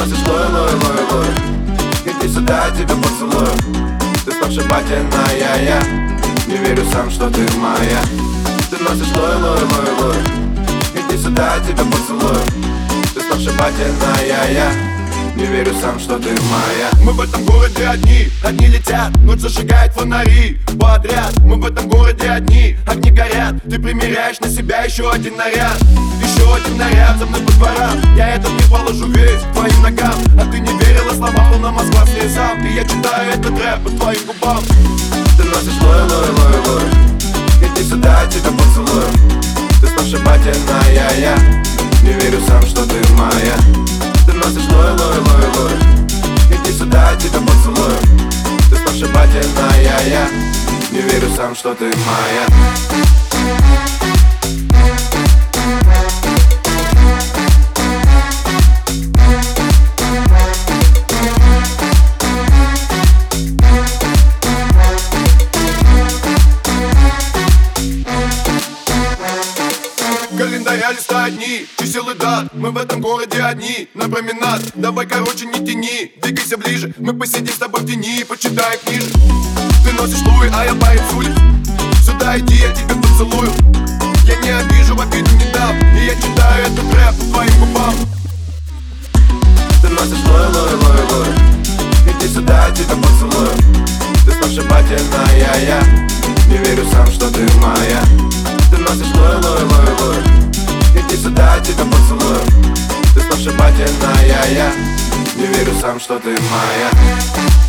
носишь лой, лой, лой, лой. Иди сюда, я тебя поцелую. Ты сногсшибательная, я не верю сам, что ты моя. Ты носишь лой, лой, лой, лой. Иди сюда, я тебя поцелую. Ты сногсшибательная, я не верю сам, что ты моя. Мы в этом городе одни, одни летят, ночь зажигает фонари подряд. Мы в этом городе одни, огни горят. Ты примеряешь на себя еще один наряд. Еще один наряд за мной по дворам. Я этот не положу весь к твоим ногам. А ты не верила словам, полна Москва слезам. И я читаю этот рэп по твоим губам. Ты носишь лой, лой, лой, лой. Иди сюда, я тебя поцелую. Ты сногсшибательная, я не верю сам, что ты моя. Ты носишь лой, лой, лой, лой. Иди сюда, я тебя поцелую. Ты сногсшибательная, я не верю сам, что ты моя. Календаря листа одни, чисел и дат. Мы в этом городе одни, на променад. Давай, короче, не тяни, двигайся ближе. Мы посидим с тобой в тени, почитай книжек. Ты носишь луи, а я парень с улиц. Сюда иди, я тебя поцелую. Я не обижу, в обиду не дам. И я читаю этот рэп по твоим губам. Ты носишь лой, лой, лой, лой. Иди сюда, я тебя поцелую. Ты сногсшибательная, я не верю сам, что ты моя. Ты носишь лой, лой, лой, лой. Иди сюда, я тебя поцелую. Ты сногсшибательная, я не верю сам, что ты моя.